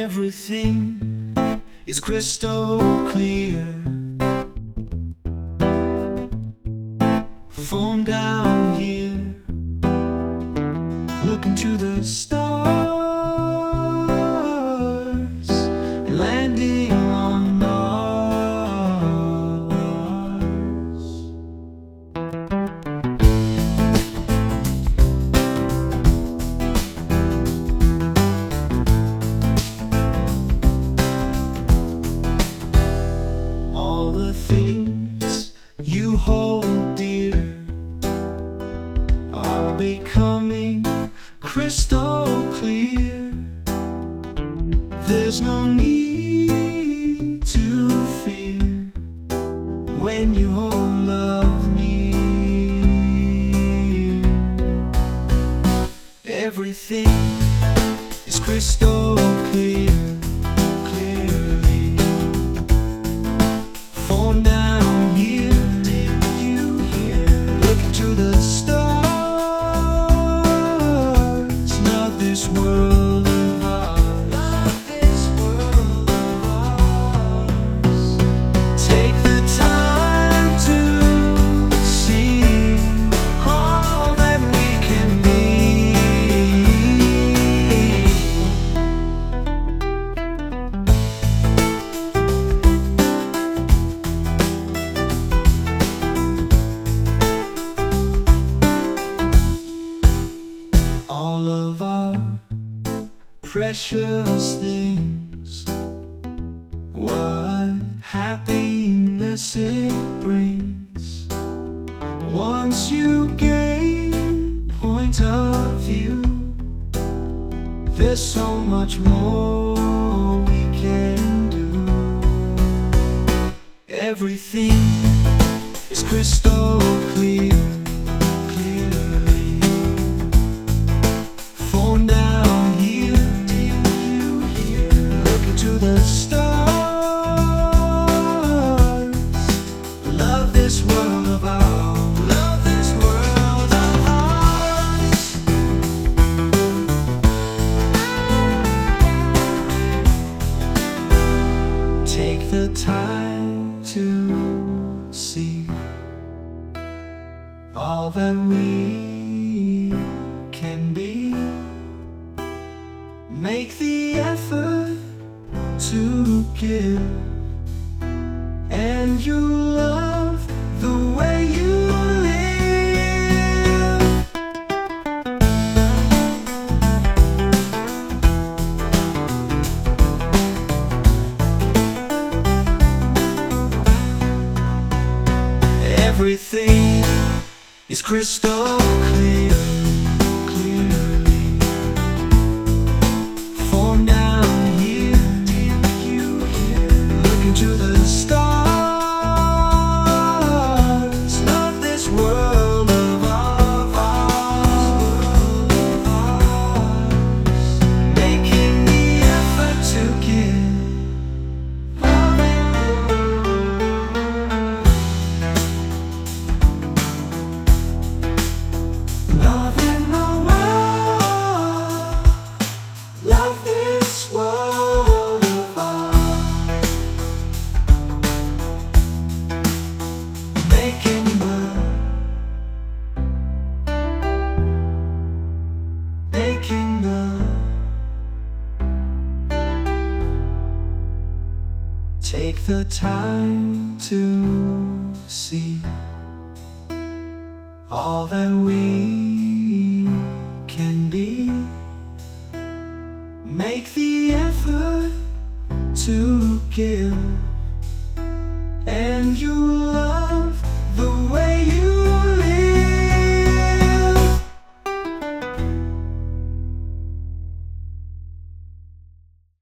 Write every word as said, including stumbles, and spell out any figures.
Everything is crystal clear. Phone down here, look into the stars, landing on Mars. All the things you hold dear are becoming crystal clear. There's no need to fear when you hold love near. Everything is crystal clear. Clearly, phone down here, you hear, look into the stars. Love this world of ours. Love this world of ours. Take the time to see all that we can be. All of our precious things, what happiness it brings. Once you gain point of view, there's so much more we can do. Everything is crystal clear. Clearly, phone down here, you hear, look into the stars. Love this world of ours. Love this world of ours. Take the time to see all that we can be. Make the effort to give, and you love the way you live. Everything is crystal clear. Clearly, phone down here, you hear, look into the stars. Love this world of ours. Making the effort to give. Love in the world, love this world of ours. Making love, making love. Take the time to see all that we can be. Make the effort to give.